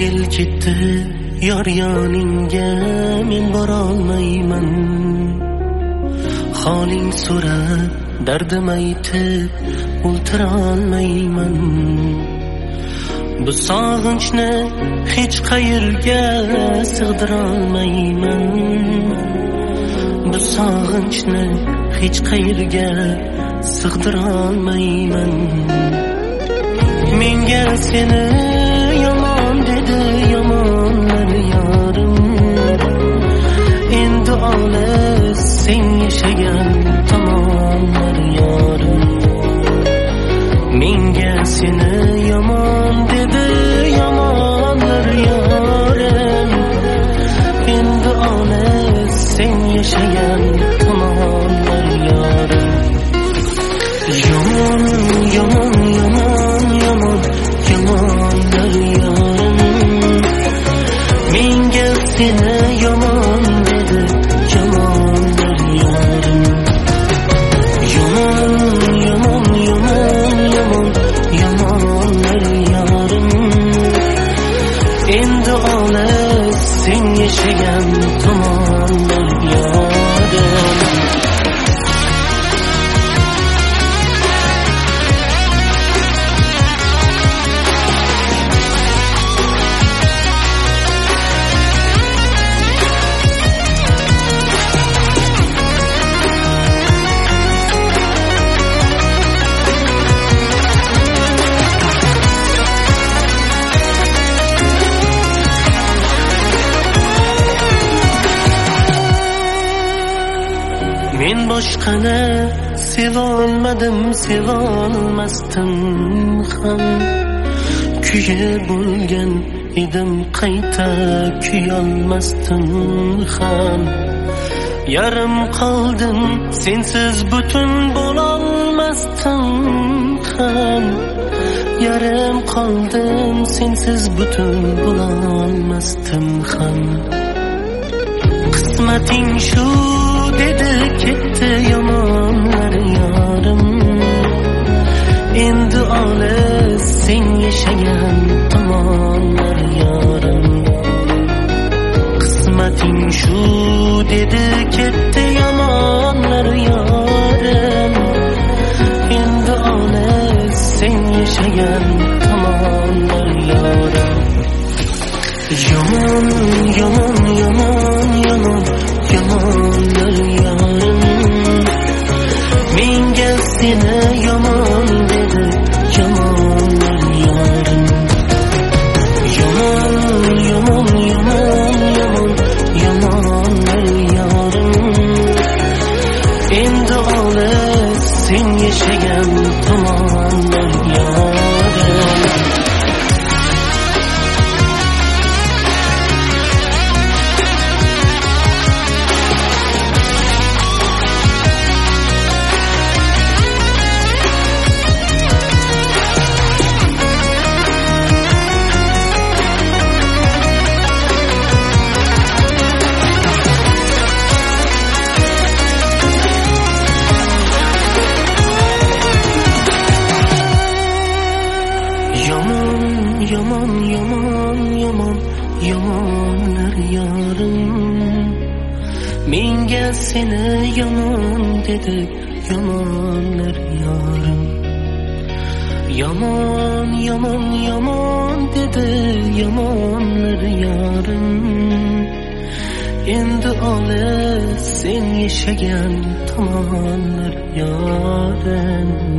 Ko'ngil ketdi yor yoningga, men borolmayman. Holing so'rab dardim aytib o'ltira olmayman. Bu sog'inchni hech qayerga sig'dira olmayman. Bu sog'inchni hech qayerga sig'dira olmayman. Menga seni yomon dedi yomonlar yorim. Endi olis sen yashagan tomonlar yorim. Menga seni yomon dedi yomonlar yorim. Endi olis sen yashagan tomonlar yorim. Yomon yomon yomon yomon yomonlar yorim. Menga seni yomon dedi yomonlar yorim. Yomon yomon yomon yomon yomonlar yorim. Endi olis sen yashagan tomonlar yorim. Men boshqani sevolmadim, sevolmasdim ham. Kuyib bo'lgan edim, qayta kuyolmasdim ham. Yarim qoldim, sensiz butun bo'lolmasdim ham. Yarim qoldim, sensiz butun bo'lolmasdim ham. Qismating shu dedi ketdi yomonlar yorim. Endi olis sen yashagan tomonlar yorim. Qismating shu dedi ketdi yomonlar yorim. Endi olis sen yashagan tomonlar yorim. Yomon yomon yomon yomon yomonlar yorim. Menga seni yomon dedi yomonlar yorim. Yomon yomon yomon yomon yomonlar yorim. Endi olis sen yashagan tomonlar yorim. Yomon yomon yomon yomonlar yorim. Menga seni yomon dedi yomonlar yorim. Yomon yomon yomon dedi yomonlar yorim. Endi olis sen yashagan tomonlar yorim.